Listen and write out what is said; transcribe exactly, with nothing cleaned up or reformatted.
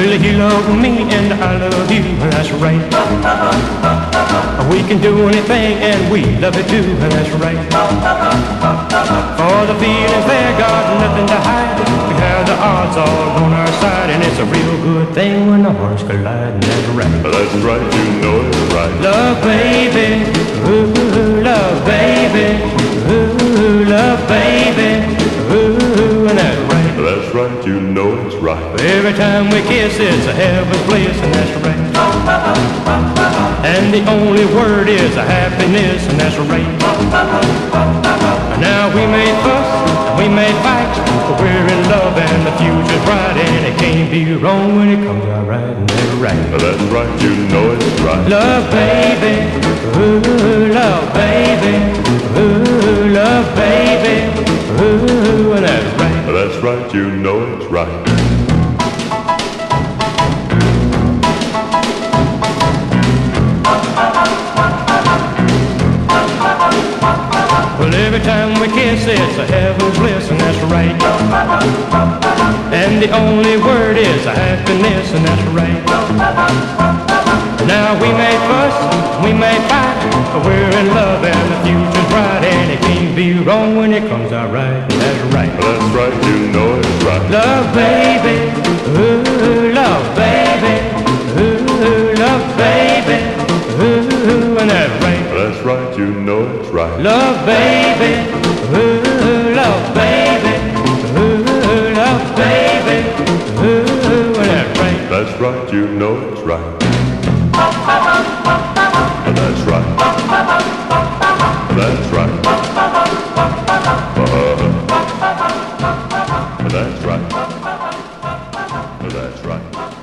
Well, you love me and I love you, that's right. We can do anything and we love it too, that's right. For the feelings there got nothing to hide. We have the odds all on our side, and it's a real good thing when the hearts collide, and that's right. That's right, you know it's right. Love, baby, ooh, love, baby, ooh, love, baby, ooh, and that's right. That's right, you know it's right. Every time we kiss, it's a heaven's bliss, and that's right. And the only word is a happiness, and that's right. Now we may fuss, we may fight, but we're in love and the future's bright, and it can't be wrong when it comes out right, and that's right. That's right, you know it's right. Love, baby, ooh, love, baby, ooh, love, baby, ooh, and that's right. That's right, you know it's right. Well, every time we kiss, it's a heaven's bliss, and that's right. And the only word is a happiness, and that's right. Now we may fuss, we may fight, but we're in love and the future's bright, and it can't be wrong when it comes out right, and that's right. That's right, you know it's right. Love, baby, ooh, love, baby, ooh, love, baby, ooh, and that's right. That's right, you know it's right. Love, baby, ooh, love, baby, ooh, love, baby, ooh, and that's right. That's right, you know it's right. That's right. That's right. Uh, that's right. That's right.